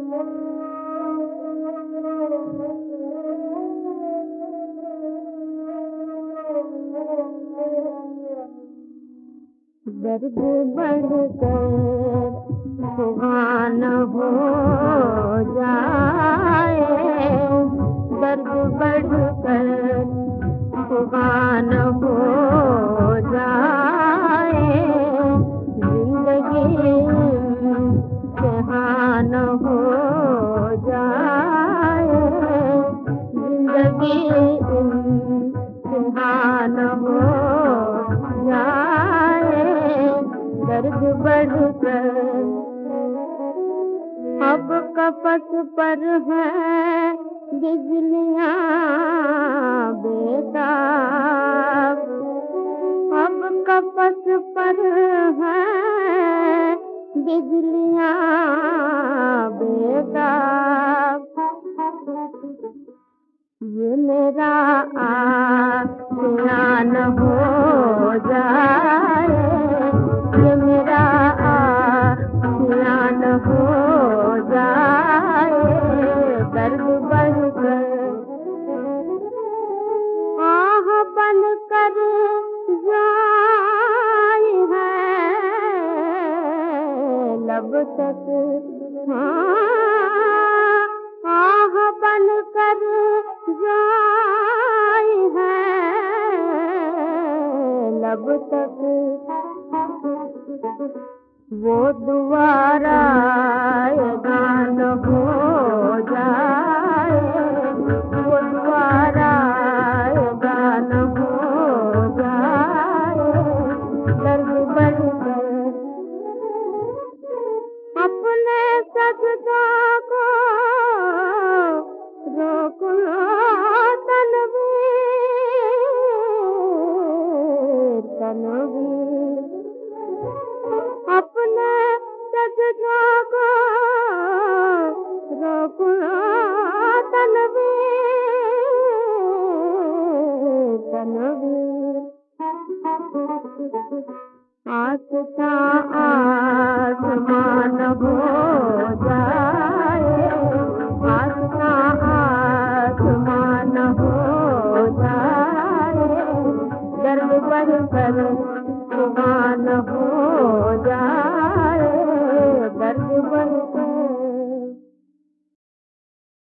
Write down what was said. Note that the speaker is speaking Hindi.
दर्द बढ़कर सुहाना हो जाए, दर्द बढ़कर सुहाना हो जाए, जिंदगी सुहाना हो जाए, जिंदगी सुहाना हो जाए, दर्द बढ़कर अब कपस पर है बिजलियां बेताब, अब कपस पर है बिजलियां बेताब, ये मेरा आशियान हो जाए, ये मेरा आशियान हो जाए, दर्द बढ़कर आह बनकर जाए है लब तक, आह बनकर जाए है लब तक, वो दोबारा गान हो जाए, वो दोबारा गान हो जाए, दर्द बढ़कर अपने सजदों को रोक लो तनवीर, तनवीर अपने सजदों को रोक लो तनवीर, तनवीर आसमां आसमान हो जाए, आसमां आसमान हो जाए, दर्द बढ़कर